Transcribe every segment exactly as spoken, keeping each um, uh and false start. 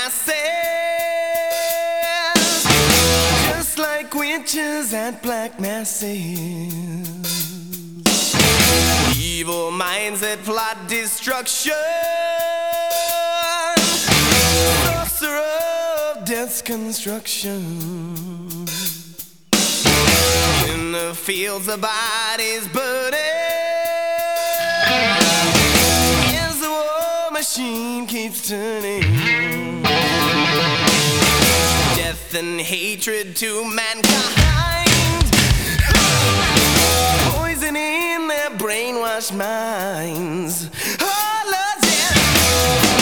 masses, just like witches at black masses. Evil minds that plot destruction, sorcerer of death's construction. In the fields the bodies burning, as the war machine keeps turning. Death and hatred to mankind, poison in their brainwashed minds. Oh, Lord, yeah.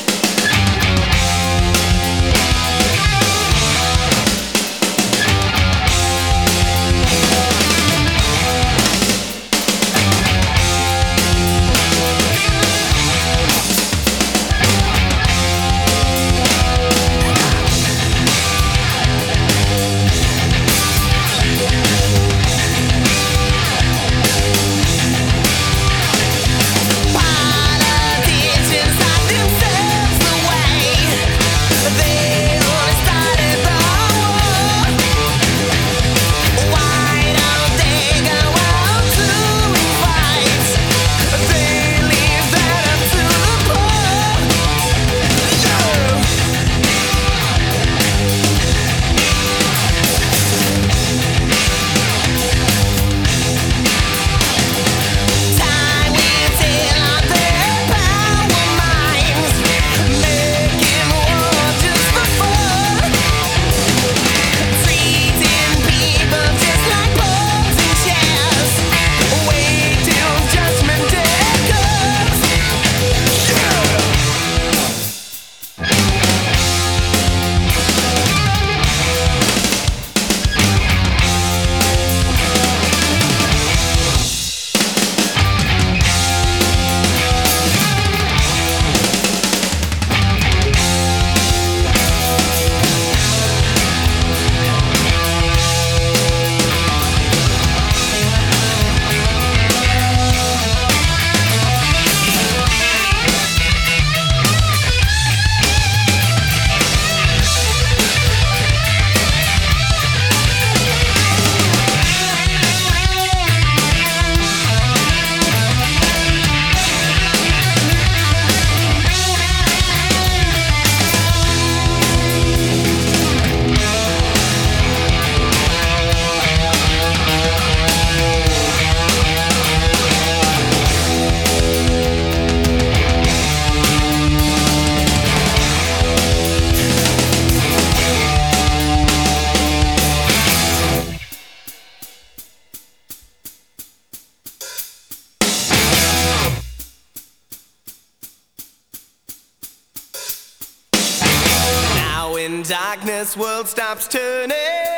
When darkness world stops turning,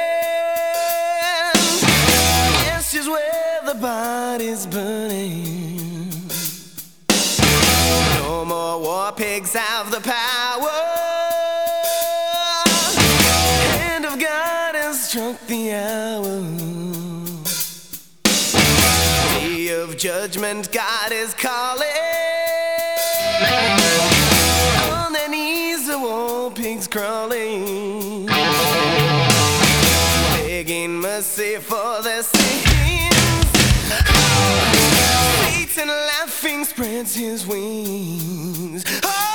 ashes where the body's burning. No more war pigs have the power. Hand of God has struck the hour. Day of judgment, God is calling. On their knees the war pigs crawling, begging mercy for their sins. Oh, Satan laughing spreads his wings. Oh,